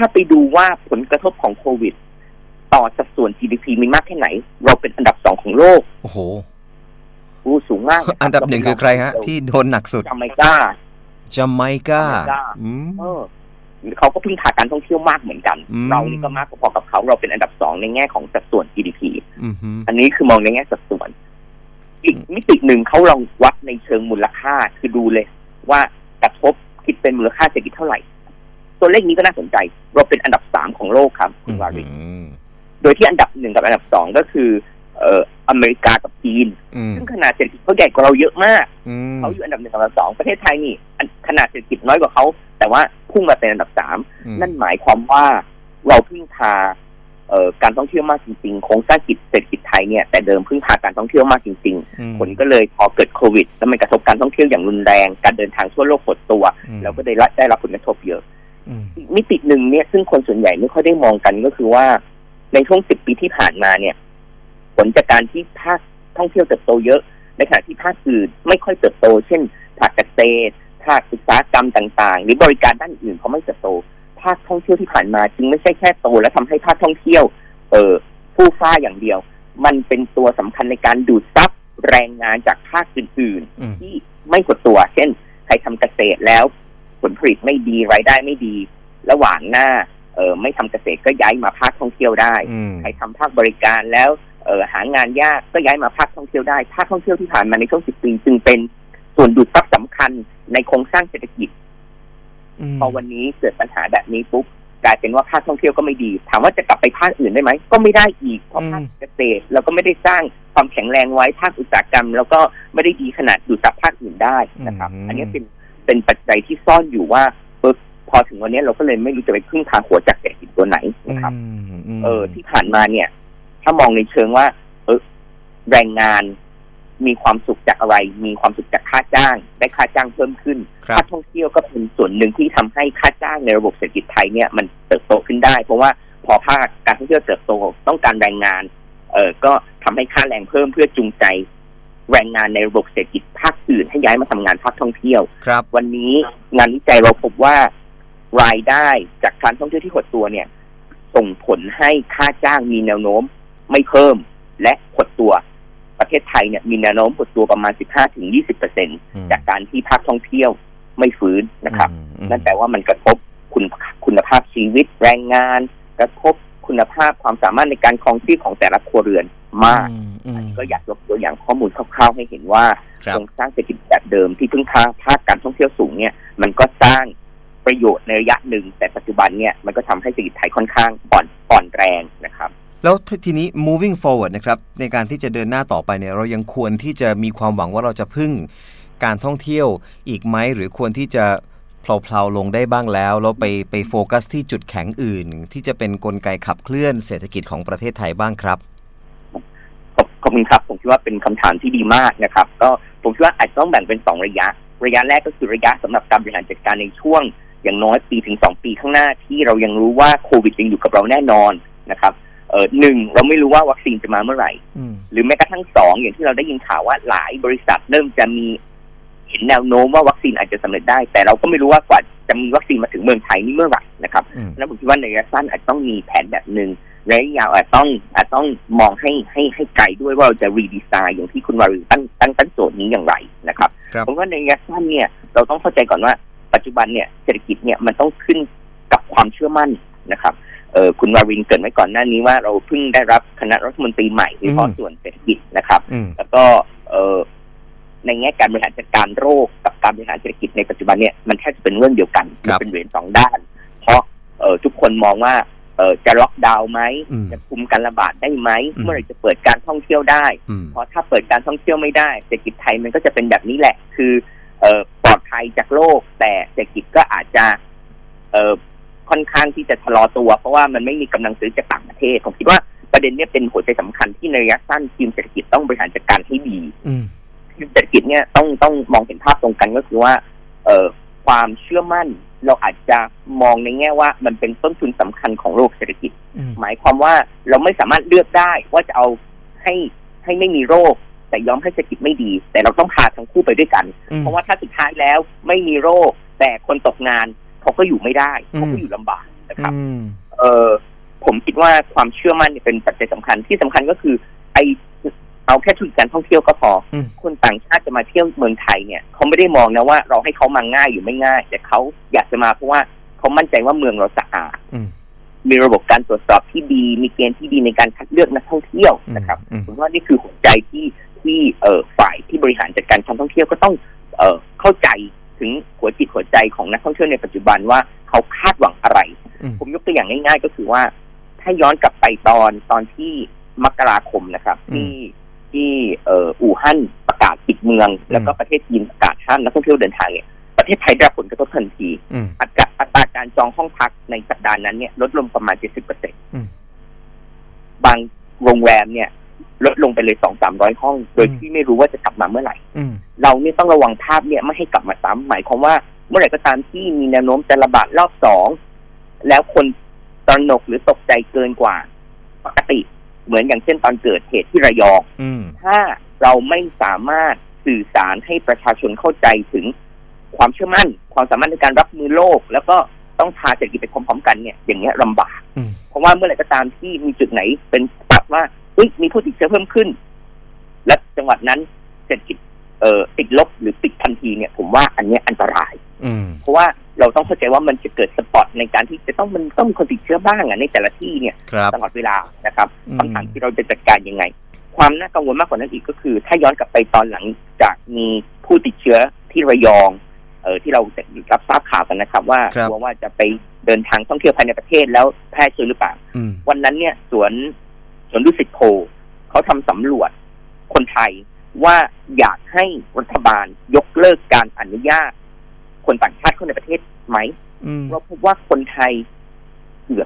ถ้าไปดูว่าผลกระทบของโควิดต่อสัดส่วน GDP มีมากแค่ไหนเราเป็นอันดับ2ของโลกโอ้โหสูงมากอันดับ1คือใครฮะที่โดนหนักสุดจาเมกาเขาก็พึ่งพาการท่องเที่ยวมากเหมือนกันเรานี่ก็มากพอกับเขาเราเป็นอันดับ2ในแง่ของสัดส่วน GDP อันนี้คือมองในแง่สัดส่วนอีกมิติหนึ่งเขาลองวัดในเชิงมูลค่าคือดูเลยว่ากระทบคิดเป็นมูลค่าเศรษฐกิจเท่าไหร่ตัวเลขนี้ก็น่าสนใจเราเป็นอันดับ3ของโลกครับคุณวารินโดยที่อันดับ1กับอันดับ2ก็คืออเมริกากับจีนซึ่งขนาดเศรษฐกิจเขาใหญ่กว่าเราเยอะมากเขาอยู่อันดับ1กับอันดับ2ประเทศไทยนี่ขนาดเศรษฐกิจน้อยกว่าเขาแต่ว่าพุ่งมาเป็นอันดับ3นั่นหมายความว่าเราพึ่งพาการท่องเที่ยวมากจริงๆโครงสร้างเศรษฐกิจไทยเนี่ยแต่เดิมพึ่งพาการท่องเที่ยวมากจริงๆผลก็เลยพอเกิดโควิดแล้วมันกระทบการท่องเที่ยวอย่างรุนแรงการเดินทางทั่วโลกหดตัวแล้วก็ได้รับผลกระทบเยอะอีกมิติหนึ่งเนี่ยซึ่งคนส่วนใหญ่ไม่ค่อยได้มองกันก็คือว่าในช่วง10 ปีที่ผ่านมาเนี่ยผลจากการที่ภาคท่องเที่ยวเติบโตเยอะในขณะที่ภาคอื่นไม่ค่อยเติบโตเช่นภาคเกษตรภาคอุตสาหกรรมต่างๆหรือบริการด้านอื่นเขาไม่เติบโตภาคท่องเที่ยวที่ผ่านมาจึงไม่ใช่แค่โตและทำให้ภาคท่องเที่ยวฟู่ฟ้าอย่างเดียวมันเป็นตัวสำคัญในการดูดซับแรงงานจากภาคอื่นๆที่ไม่หดตัวเช่นใครทำเกษตรแล้วผลผลิตไม่ดีรายได้ไม่ดีระหว่างหน้าไม่ทำเกษตรก็ย้ายมาภาคท่องเที่ยวได้ใครทำภาคบริการแล้วหางานยากก็ย้ายมาภาคท่องเที่ยวได้ภาคท่องเที่ยวที่ผ่านมาในช่วง10 ปีจึงเป็นส่วนดูดซับสำคัญในโครงสร้างเศรษฐกิจพอวันนี้เกิดปัญหาแบบนี้ปุ๊บกลายเป็นว่าภาคท่องเที่ยวก็ไม่ดีถามว่าจะกลับไปภาคอื่นได้ไหมก็ไม่ได้อีกเพราะภาคเกษตรเราก็ไม่ได้สร้างความแข็งแรงไว้ภาคอุตสาหกรรมแล้วก็ไม่ได้ดีขนาดดูดซับภาคอื่นได้นะครับอันนี้เป็นปัจจัยที่ซ่อนอยู่ว่าพอถึงวันนี้เราก็เลยไม่รู้จะไปพึ่งพาหัวจากเศรษฐกิจตัวไหนนะครับที่ผ่านมาเนี่ยถ้ามองในเชิงว่าแรงงานมีความสุขจากอะไรมีความสุขจากค่าจ้างได้ค่าจ้างเพิ่มขึ้นค่าท่องเที่ยวก็เป็นส่วนหนึ่งที่ทำให้ค่าจ้างในระบบเศรษฐกิจไทยเนี่ยมันเติบโตขึ้นได้เพราะว่าพอภาคการท่องเที่ยวเติบโตต้องการแรงงานก็ทำให้ค่าแรงเพิ่มเพื่อจูงใจแรงงานในระบบเศรษฐกิจภาคอื่นให้ย้ายมาทำงานภาคท่องเที่ยววันนี้งานวิจัยเราพบว่ารายได้จากการท่องเที่ยวที่หดตัวเนี่ยส่งผลให้ค่าจ้างมีแนวโน้มไม่เพิ่มและหดตัวประเทศไทยเนี่ยมีแนวโน้มหดตัวประมาณ 15-20% จากการที่ภาคท่องเที่ยวไม่ฟื้นนะครับนั่นแปลว่ามันกระทบคุณภาพชีวิตแรงงานกระทบคุณภาพความสามารถในการครองชีพของแต่ละครัวเรือนมากก็อยากยกตัวอย่างข้อมูลคร่าวๆให้เห็นว่าโครงสร้างเศรษฐกิจแบบเดิมที่พึ่งพาภาคการท่องเที่ยวสูงเนี่ยมันก็สร้างประโยชน์ในระยะหนึ่งแต่ปัจจุบันเนี่ยมันก็ทำให้เศรษฐกิจไทยค่อนข้างอ่อนแรงนะครับแล้วทีนี้ moving forward นะครับในการที่จะเดินหน้าต่อไปเนี่ยเรายังควรที่จะมีความหวังว่าเราจะพึ่งการท่องเที่ยวอีกไหมหรือควรที่จะเพลาๆลงได้บ้างแล้วไปโฟกัสที่จุดแข็งอื่นที่จะเป็นกลไกขับเคลื่อนเศรษฐกิจของประเทศไทยบ้างครับขอบคุณครับผมคิดว่าเป็นคำถามที่ดีมากนะครับก็ผมคิดว่าอาจจะต้องแบ่งเป็น2ระยะแรกก็คือระยะสำหรับการบริหารจัดการในช่วงอย่างน้อยปีถึง2 ปีข้างหน้าที่เรายังรู้ว่าโควิดยังอยู่กับเราแน่นอนนะครับ1เราไม่รู้ว่าวัคซีนจะมาเมื่อไหร่หรือแม้กระทั่ง2อย่างที่เราได้ยินข่าวว่าหลายบริษัทเริ่มจะมีเห็นแนวโน้มว่าวัคซีนอาจจะสำเร็จได้แต่เราก็ไม่รู้ว่ากว่าจะมีวัคซีนมาถึงเมืองไทยนี่เมื่อไหร่นะครับแล้วผมคิดว่าในระยะสั้นอาจต้องมีแผนแบบนึงระยะยาวอาจต้องมองให้ไกลด้วยว่าเราจะรีดีไซน์อย่างที่คุณวารีตั้งโจทย์นี้อย่างไรนะครับผมว่าในระยะสั้นเนี่ยเราต้องเข้าใจก่อนว่าปัจจุบันเนี่ยเศรษฐกิจเนี่ยมันต้องขึ้นกับความเชื่อมั่นนะครับคุณวารินเกริ่นไว้ก่อนหน้านี้ว่าเราเพิ่งได้รับคณะรัฐมนตรีใหม่โดยเฉพาะส่วนเศรษฐกิจนะครับแล้วก็ในแง่การบริหารจัดการโรคกับการบริหารเศรษฐกิจในปัจจุบันเนี่ยมันแทบจะเป็นเรื่องเดียวกันเป็นเหรียญ2 ด้านเพราะทุกคนมองว่าจะล็อกดาวน์ไหมจะคุมการระบาดได้ไหมเมื่อไหร่จะเปิดการท่องเที่ยวได้เพราะถ้าเปิดการท่องเที่ยวไม่ได้เศรษฐกิจไทยมันก็จะเป็นแบบนี้แหละคือปลอดภัยจากโรคแต่เศรษฐกิจก็อาจจะค่อนข้างที่จะชะลอตัวเพราะว่ามันไม่มีกำลังซื้อจากต่างประเทศผมคิดว่าประเด็นนี้เป็นหัวใจสำคัญที่ในระยะสั้นทีมเศรษฐกิจต้องบริหารจัดการให้ดีทีมเศรษฐกิจเนี่ยต้องมองเห็นภาพตรงกันก็คือว่าความเชื่อมั่นเราอาจจะมองในแง่ว่ามันเป็นต้นทุนสำคัญของโลกเศรษฐกิจหมายความว่าเราไม่สามารถเลือกได้ว่าจะเอาให้ไม่มีโรคแต่ยอมให้เศรษฐกิจไม่ดีแต่เราต้องพาทั้งคู่ไปด้วยกันเพราะว่าถ้าสุดท้ายแล้วไม่มีโรคแต่คนตกงานเขาก็อยู่ไม่ได้เขาก็อยู่ลำบากนะครับผมคิดว่าความเชื่อมั่นเป็นปัจจัยสำคัญที่สำคัญก็คือเอาแค่ธุรกิจการท่องเที่ยวก็พอคนต่างชาติจะมาเที่ยวเมืองไทยเนี่ยเขาไม่ได้มองนะว่าเราให้เขามาง่ายหรือไม่ง่ายแต่เขาอยากจะมาเพราะว่าเขามั่นใจว่าเมืองเราสะอาดมีระบบการตรวจสอบที่ดีมีเกณฑ์ที่ดีในการคัดเลือกนักท่องเที่ยวนะครับผมว่านี่คือหัวใจที่ฝ่ายที่บริหารจัดการการท่องเที่ยวก็ต้องเข้าใจถึงหัวจิตหัวใจของนักท่องเที่ยวในปัจจุบันว่าเขาคาดหวังอะไรผมยกตัวอย่างง่ายๆก็คือว่าถ้าย้อนกลับไปตอนที่มกราคมนะครับที่อู่ฮั่นประกาศปิดเมืองแล้วก็ประเทศจีนประกาศห้ามนักท่องเที่ยวเดินทางเนี่ยประเทศไทยได้รับผลกระทบทันทีอัตราการจองห้องพักในสัปดาห์นั้นเนี่ยลดลงประมาณ 70% บางโรงแรมเนี่ยลดลงไปเลย 200-300 ห้องโดยที่ไม่รู้ว่าจะกลับมาเมื่อไหร่เราเนี่ยต้องระวังภาพเนี่ยไม่ให้กลับมาซ้ำหมายความว่าเมื่อไหร่ก็ตามที่มีแนวโน้มจะระบาดรอบ2แล้วคนตระหนกหรือตกใจเกินกว่าปกติเหมือนอย่างเช่นตอนเกิดเหตุที่ระยองถ้าเราไม่สามารถสื่อสารให้ประชาชนเข้าใจถึงความเชื่อมั่นความสามารถในการรับมือโรคแล้วก็ต้องพาเศรษฐกิจไปพร้อมๆกันเนี่ยอย่างเงี้ยลำบากเพราะว่าเมื่อไหร่ก็ตามที่มีจุดไหนเป็นปรับว่ามีผู้ติดเชื้อเพิ่มขึ้นและจังหวัดนั้นเศรษฐกิจติดลบหรือปิดทันทีเนี่ยผมว่าอันนี้อันตรายเพราะว่าเราต้องเข้าใจว่ามันจะเกิดสปอตในการที่จะต้องมีคนติดเชื้อบ้างในแต่ละที่เนี่ยตลอดเวลานะครับคำถามที่เราจะจัดการยังไงความน่ากังวลมากกว่านั้นอีกก็คือถ้าย้อนกลับไปตอนหลังจากมีผู้ติดเชื้อที่ระยองที่เรารับทราบข่าวกันนะครับว่าจะไปเดินทางท่องเที่ยวภายในประเทศแล้วแพร่เชื้อหรือเปล่าวันนั้นเนี่ยสวนดุสิตโพเขาทำสำรวจคนไทยว่าอยากให้รัฐบาลยกเลิกการอนุญาตคนต่างชาติเข้าในประเทศไหมเราพบว่าคนไทยเกือบ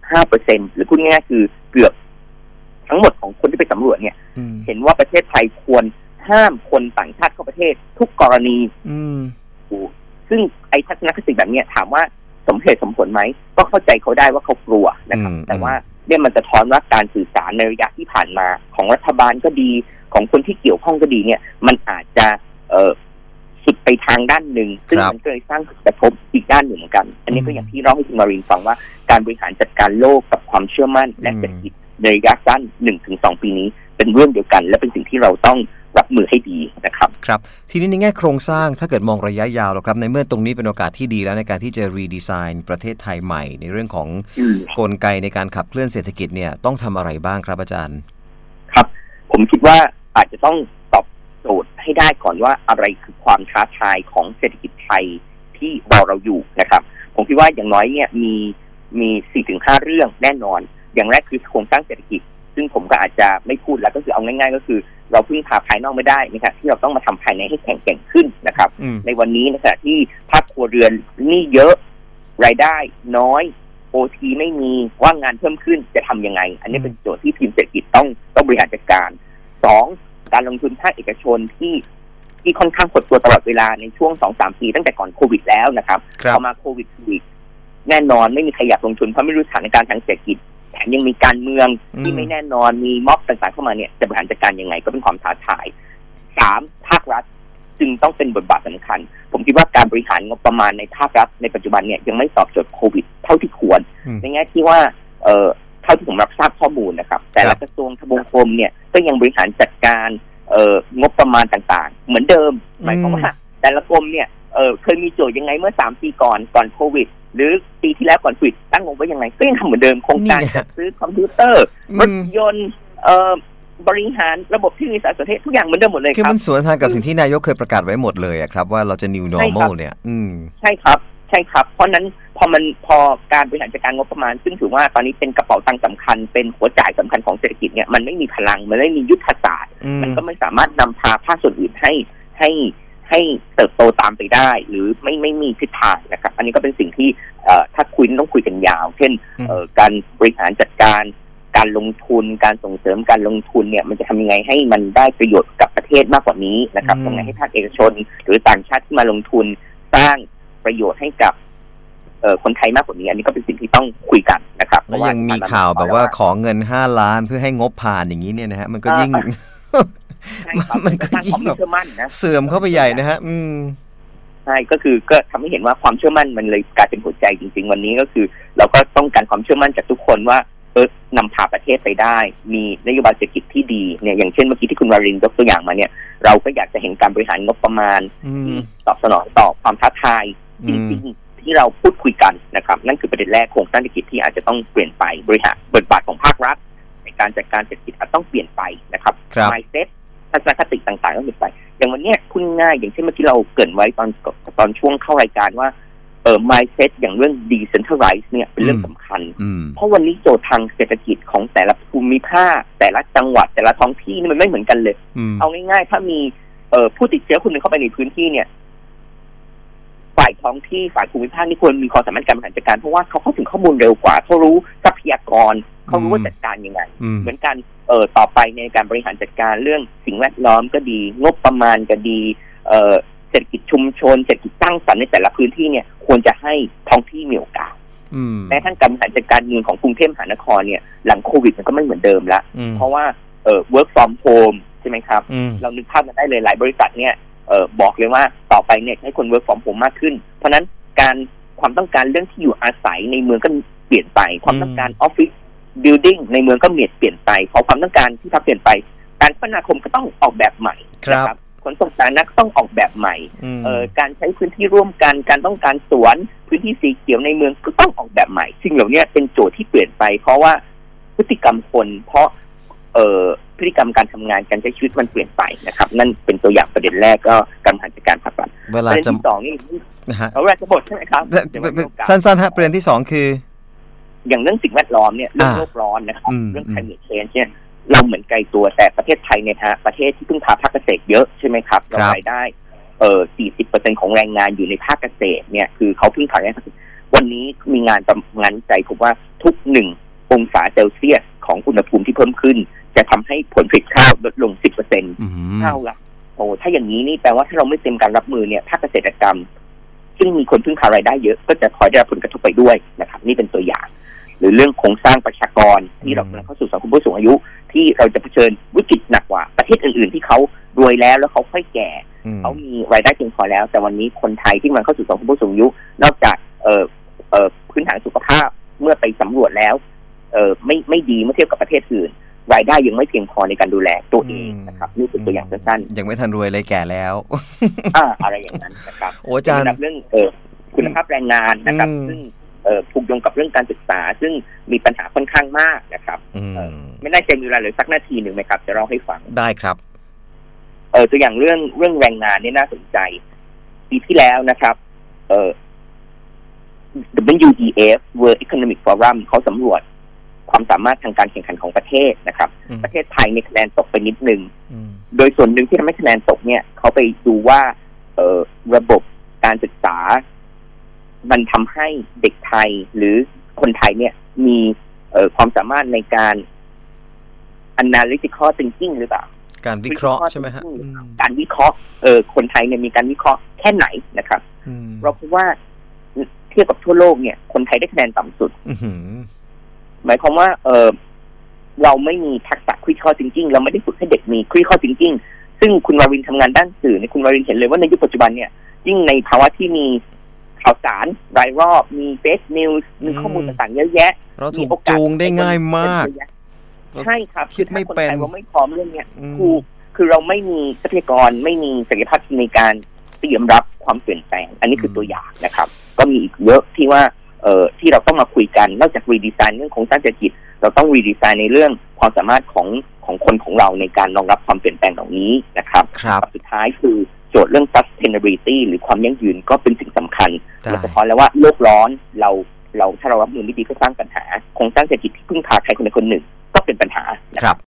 95% หรือพูดง่ายๆคือเกือบทั้งหมดของคนที่ไปสำรวจเนี่ยเห็นว่าประเทศไทยควรห้ามคนต่างชาติเข้าประเทศทุกกรณีซึ่งไอ้ทัศนคติแบบนี้ถามว่าสมเหตุสมผลไหมก็เข้าใจเขาได้ว่าเขากลัวนะครับแต่ว่าเนี่ยมันจะท้อนว่าการสื่อสารในระยะที่ผ่านมาของรัฐบาลก็ดีของคนที่เกี่ยวข้องก็ดีเนี่ยมันอาจจะสุดไปทางด้านหนึ่งซึ่งมันก็เลยสร้างผลกระทบอีกด้านหนึ่งเหมือนกันอันนี้ก็อย่างที่เล่าให้คุณมารินฟังว่าการบริหารจัดการโลกกับความเชื่อมั่นและเศรษฐกิจในระยะสั้น 1-2 ปีนี้เป็นเรื่องเดียวกันและเป็นสิ่งที่เราต้องรับมือให้ดีนะครับครับทีนี้ในแง่โครงสร้างถ้าเกิดมองระยะยาวแล้วครับในเมื่อตรงนี้เป็นโอกาสที่ดีแล้วในการที่จะรีดีไซน์ประเทศไทยใหม่ในเรื่องของกลไกในการขับเคลื่อนเศรษฐกิจเนี่ยต้องทำอะไรบ้างครับอาจารย์ครับผมคิดว่าอาจจะต้องตอบโจทย์ให้ได้ก่อนว่าอะไรคือความท้าทายของเศรษฐกิจไทยที่เราอยู่นะครับผมคิดว่าอย่างน้อยเนี่ยมี 4-5 เรื่องแน่นอนอย่างแรกคือโครงสร้างเศรษฐกิจซึ่งผมก็อาจจะไม่พูดแล้วก็คือเอาง่ายๆก็คือเราพึ่งพาภายนอกไม่ได้นะครับที่เราต้องมาทำภายในให้แข็งแกร่งขึ้นนะครับในวันนี้นะครับที่ภาคครัวเรือนหนี้เยอะรายได้น้อยOTไม่มีว่างงานเพิ่มขึ้นจะทำยังไงอันนี้เป็นโจทย์ที่ทีมเศรษฐกิจต้องบริหารจัดการ2การลงทุนภาคเอกชนที่ค่อนข้างหดตัวตลอดเวลาในช่วง 2-3 ปีตั้งแต่ก่อนโควิดแล้วนะครับพอมาโควิดอีกแน่นอนไม่มีใครอยากลงทุนเพราะไม่รู้สถานการณ์ทางเศรษฐกิจแถมยังมีการเมืองที่ไม่แน่นอนมีม็อบต่างๆเข้ามาเนี่ยจะบริหารจัดการยังไงก็เป็นความท้าทาย3ภาครัฐจึงต้องเป็นบทบาทสำคัญผมคิดว่าการบริหารงบประมาณในภาครัฐในปัจจุบันเนี่ยยังไม่ตอบโจทย์โควิดเท่าที่ควรในแง่ที่ว่าเท่าที่ผมรับทราบข้อมูลนะครับแต่ละกระทรวงทบวงกรมเนี่ยก็ยังบริหารจัดการงบประมาณต่างๆเหมือนเดิมหมายความว่าแต่ละกรมเนี่ยเคยมีโจทย์ยังไงเมื่อ3 ปีก่อนโควิดหรือปีที่แล้วก่อนโควิดตั้งงบไว้ยังไงก็ยังทำเหมือนเดิมโครงการจัดซื้อคอมพิวเตอร์รถยนต์บริหารระบบที่มีสารสนเทศทุกอย่างเหมือนเดิมหมดเลยครับคือมันสวนทางกับสิ่งที่นายกเคยประกาศไว้หมดเลยครับว่าเราจะ new normal เนี่ยใช่ครับเพราะนั้นพอการบริหารจัดการงบประมาณซึ่งถือว่าตอนนี้เป็นกระเป๋าตังค์สำคัญเป็นหัวจ่ายสำคัญของเศรษฐกิจเนี่ยมันไม่มีพลังมันไม่มียุทธศาสตร์มันก็ไม่สามารถนำพาภาคส่วนอื่นให้เติบโตตามไปได้หรือไม่มีทิศทางนะครับอันนี้ก็เป็นสิ่งที่ถ้าคุยต้องคุยกันยาวเช่นการบริหารจัดการการลงทุนการส่งเสริมการลงทุนเนี่ยมันจะทำยังไงให้มันได้ประโยชน์กับประเทศมากกว่านี้นะครับทำยังไงให้ภาคเอกชนหรือต่างชาติที่มาลงทุนสร้างประโยชน์ให้กับคนไทยมากกว่านี้อันนี้ก็เป็นสิ่งที่ต้องคุยกันนะครับแล้วยังมีข่าวแบบว่าขอเงิน5 ล้านเพื่อให้งบผ่านอย่างนี้เนี่ยนะฮะมันก็ยิ่งมันก็ยิ่งแบบเสื่อมเข้าไปใหญ่นะฮะช่ก็ทำให้เห็นว่าความเชื่อมั่นมันเลยกลายเป็นหัวใจจริงๆวันนี้ก็คือเราก็ต้องการความเชื่อมั่นจากทุกคนว่านำพาประเทศไปได้มีนโยบายเศรษฐกิจที่ดีเนี่ยอย่างเช่นเมื่อกี้ที่คุณวารินยกตัวอย่างมาเนี่ยเราก็อยากจะเห็นการบริหารงบประมาณที่ตอบสนองต่อความท้าทายจริงๆที่เราพูดคุยกันนะครับนั่นคือประเด็นแรกโครงสร้างเศรษฐกิจที่อาจจะต้องเปลี่ยนไปบริหารบทบาทของภาครัฐในการจัดการเศรษฐกิจอาจต้องเปลี่ยนไปนะครับ mindset ทัศนคติต่างๆต้องเปลี่ยนไปอย่างวันนี้พูดง่ายอย่างเช่นเมื่อกี้เราเกริ่นไว้ตอนช่วงเข้ารายการว่าmindset อย่างเรื่อง decentralize เนี่ยเป็นเรื่องสำคัญเพราะวันนี้โจทย์ทางเศรษฐกิจของแต่ละภูมิภาคแต่ละจังหวัดแต่ละท้องที่นี่มันไม่เหมือนกันเลยเอาง่ายๆถ้ามีผู้ติดเชื้อคนหนึ่งเข้าไปในพื้นที่เนี่ยฝ่ายท้องที่ฝ่ายภูมิภาคนี่ควรมีความสามารถการบริหารจัดการเพราะว่าเขาเข้าถึงข้อมูลเร็วกว่าเขารู้ทรัพยากรเขารู้ว่าจัดการยังไงเหมือนกันต่อไปในการบริหารจัดการเรื่องสิ่งแวดล้อมก็ดีงบประมาณก็ดีเศรษฐกิจชุมชนเศรษฐกิจสร้างสรรค์ในแต่ละพื้นที่เนี่ยควรจะให้ท้องที่มีโอกาสแม้ทั้งการบริหารจัดการเมืองของกรุงเทพมหานครเนี่ยหลังโควิดมันก็ไม่เหมือนเดิมละเพราะว่าwork from home ใช่ไหมครับเรานึกภาพกันได้เลยหลายบริษัทเนี่ยบอกเลยว่าต่อไปเนี่ยให้คน work from home มากขึ้นเพราะนั้นความต้องการเรื่องที่อยู่อาศัยในเมืองก็เปลี่ยนไปความต้องการ office building ในเมืองก็เปลี่ยนไปเพราะความต้องการที่เปลี่ยนไปการคมนาคมก็ต้องออกแบบใหม่นะครับขนส่งสาธารณะก็ต้องออกแบบใหม่การใช้พื้นที่ร่วมกันการต้องการสวนพื้นที่สีเขียวในเมืองก็ต้องออกแบบใหม่สิ่งเหล่านี้เป็นโจทย์ที่เปลี่ยนไปเพราะว่าพฤติกรรมคนเพราะพฤติกรรมการทำงานการใช้ชีวิตมันเปลี่ยนไปนะครับนั่นเป็นตัวอย่างประเด็นแรกก็การบริหารจัดการภาครัฐประเด็นที่สองนี่เวลาจะบทใช่ไหมครับสั้นๆฮะประเด็นที่สองคืออย่างเรื่องสิ่งแวดล้อมเนี่ยเรื่องโลกร้อนนะครับเรื่อง climate change เนี่ยเราเหมือนไกลตัวแต่ประเทศไทยเนี่ยฮะประเทศที่พึ่งพาภาคเกษตรเยอะใช่ไหมครับเรารายได้40% ของแรงงานอยู่ในภาคเกษตรเนี่ยคือเขาพึ่งพาแรงงานวันนี้มีงานวิจัยพบว่าทุก1องศาเซลเซียสของอุณหภูมิที่เพิ่มขึ้นจะทำให้ผลผลิตข้าวลดลง 10% ข้าวละถ้าอย่างนี้นี่แปลว่าถ้าเราไม่เตรียมการรับมือเนี่ยภาคเกษตรกรรมซึ่งมีคนพึ่งพารายได้เยอะก็จะพลอยได้รับผลกระทบไปด้วยนะครับนี่เป็นตัวอย่างหรือเรื่องโครงสร้างประชากรที่เรากำลังเข้าสู่สังคมผู้สูงอายุที่เราจะเผชิญวิกฤตหนักกว่าประเทศอื่นๆที่เขารวยแล้วเขาค่อยแก่เขามีรายได้เพียงพอแล้วแต่วันนี้คนไทยที่มันเข้าสู่สังคมผู้สูงอายุนอกจากพื้นฐานสุขภาพเมื่อไปสำรวจแล้วไม่ดีเมื่อเทียบกับประเทศอื่นรายได้ยังไม่เพียงพอในการดูแลตัวเองนะครับนี่เป็นตัวอย่างสั้นๆยังไม่ทันรวยเลยแก่แล้วอะไรอย่างนั้นนะครับโอ้อาจารย์เรื่องคุณภาพแรงงานนะครับซึ่งผูกโยงกับเรื่องการศึกษาซึ่งมีปัญหาค่อนข้างมากนะครับไม่ได้ใจมีเวลาเหลือสักนาทีหนึ่งไหมครับจะเล่าให้ฟังได้ครับตัวอย่างเรื่องแรงงานนี่น่าสนใจปีที่แล้วนะครับWEF World Economic Forum เขาสำรวจความสามารถทางการแข่งขันของประเทศนะครับประเทศไทยในคะแนนตกไปนิดนึงโดยส่วนหนึ่งที่ทำให้คะแนนตกเนี่ยเขาไปดูว่าระบบการศึกษามันทำให้เด็กไทยหรือคนไทยเนี่ยมีความสามารถในการ analytical thinking หรือเปล่าการวิเคราะห์ใช่ไหมฮะการวิเคราะห์คนไทยเนี่ยมีการวิเคราะห์แค่ไหนนะครับเราพบว่าเทียบกับทั่วโลกเนี่ยคนไทยได้คะแนนต่ำสุดหมายความว่าเราไม่มีทักษะ critical thinking เราไม่ได้ฝึกให้เด็กมี critical thinking ซึ่งคุณวารินทำงานด้านสื่อในคุณวารินเห็นเลยว่าในยุคปัจจุบันเนี่ยยิ่งในภาวะที่มีข่าวสารรายรอบมีเฟซนิวส์มีข้อมูลต่างๆเยอะแยะเราถูกจูงได้ง่ายมากใช่ครับคิดไม่เป็นเราไม่พร้อมเรื่องนี้คือเราไม่มีทรัพยากรไม่มีศักยภาพในการเตรียมรับความเปลี่ยนแปลงอันนี้คือตัวอย่างนะครับก็มีอีกเยอะที่ว่าที่เราต้องมาคุยกันนอกจากรีดีไซน์เรื่องของสร้างเศรษฐกิจเราต้องรีดีไซน์ในเรื่องความสามารถของคนของเราในการรองรับความเปลี่ยนแปลงเหล่านี้นะครับสุดท้ายคือโจทย์เรื่อง sustainability หรือความยั่งยืนก็เป็นสิ่งสำคัญโดยเฉพาะแล้วว่าโลกร้อนเราถ้าเรารับมือไม่ดีก็สร้างปัญหาโครงสร้างเศรษฐกิจที่พึ่งพาใครคนใดคนหนึ่งก็เป็นปัญหานะครับ